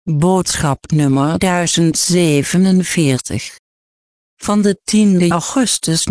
Boodschap nummer 1047. Van de 10e augustus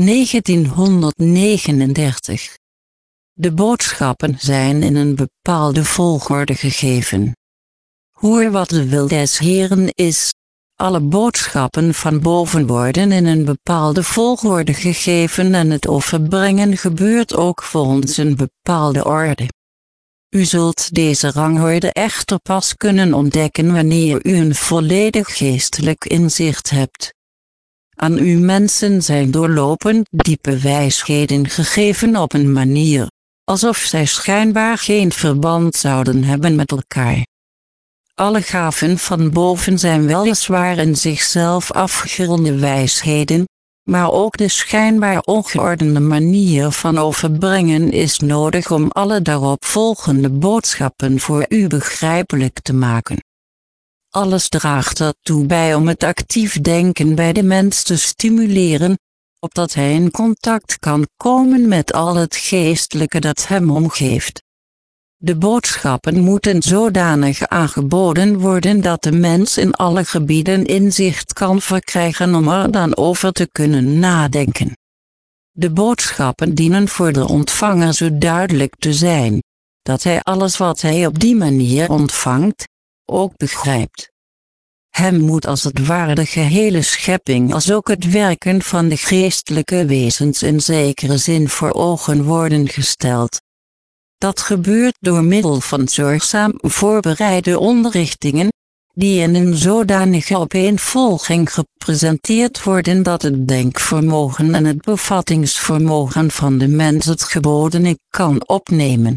1939. De boodschappen zijn in een bepaalde volgorde gegeven. Hoor wat de wil des Heeren is. Alle boodschappen van boven worden in een bepaalde volgorde gegeven en het overbrengen gebeurt ook volgens een bepaalde orde. U zult deze rangorde echter pas kunnen ontdekken wanneer u een volledig geestelijk inzicht hebt. Aan u mensen zijn doorlopend diepe wijsheden gegeven op een manier, alsof zij schijnbaar geen verband zouden hebben met elkaar. Alle gaven van boven zijn weliswaar in zichzelf afgeronde wijsheden, maar ook de schijnbaar ongeordende manier van overbrengen is nodig om alle daarop volgende boodschappen voor u begrijpelijk te maken. Alles draagt ertoe bij om het actief denken bij de mens te stimuleren, opdat hij in contact kan komen met al het geestelijke dat hem omgeeft. De boodschappen moeten zodanig aangeboden worden dat de mens in alle gebieden inzicht kan verkrijgen om er dan over te kunnen nadenken. De boodschappen dienen voor de ontvanger zo duidelijk te zijn, dat hij alles wat hij op die manier ontvangt, ook begrijpt. Hem moet als het ware de gehele schepping als ook het werken van de geestelijke wezens in zekere zin voor ogen worden gesteld. Dat gebeurt door middel van zorgzaam voorbereide onderrichtingen, die in een zodanige opeenvolging gepresenteerd worden dat het denkvermogen en het bevattingsvermogen van de mens het gebodene kan opnemen.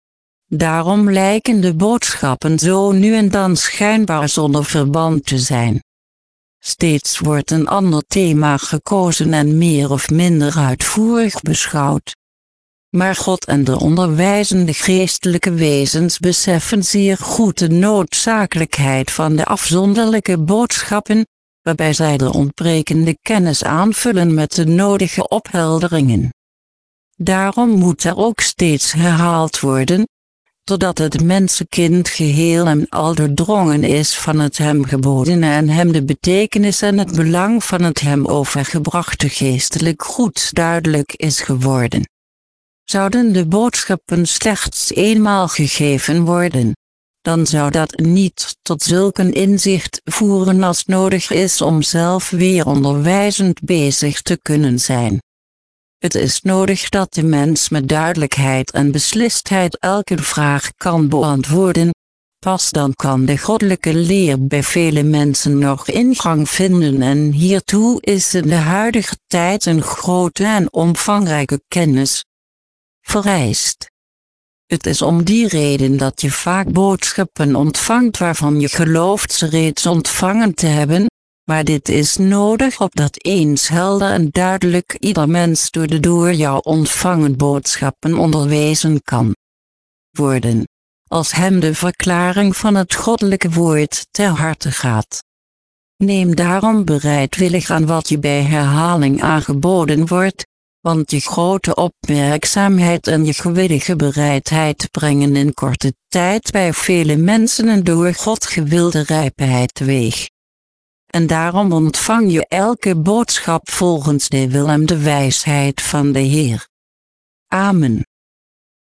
Daarom lijken de boodschappen zo nu en dan schijnbaar zonder verband te zijn. Steeds wordt een ander thema gekozen en meer of minder uitvoerig beschouwd. Maar God en de onderwijzende geestelijke wezens beseffen zeer goed de noodzakelijkheid van de afzonderlijke boodschappen, waarbij zij de ontbrekende kennis aanvullen met de nodige ophelderingen. Daarom moet er ook steeds herhaald worden, totdat het mensenkind geheel en al doordrongen is van het hem gebodene en hem de betekenis en het belang van het hem overgebrachte geestelijk goed duidelijk is geworden. Zouden de boodschappen slechts eenmaal gegeven worden, dan zou dat niet tot zulk een inzicht voeren als nodig is om zelf weer onderwijzend bezig te kunnen zijn. Het is nodig dat de mens met duidelijkheid en beslistheid elke vraag kan beantwoorden, pas dan kan de goddelijke leer bij vele mensen nog ingang vinden en hiertoe is in de huidige tijd een grote en omvangrijke kennis vereist. Het is om die reden dat je vaak boodschappen ontvangt waarvan je gelooft ze reeds ontvangen te hebben, maar dit is nodig opdat eens helder en duidelijk ieder mens door de door jou ontvangen boodschappen onderwezen kan worden, als hem de verklaring van het goddelijke woord ter harte gaat. Neem daarom bereidwillig aan wat je bij herhaling aangeboden wordt, want je grote opmerkzaamheid en je gewillige bereidheid brengen in korte tijd bij vele mensen een door God gewilde rijpheid teweeg. En daarom ontvang je elke boodschap volgens de wil en de wijsheid van de Heer. Amen.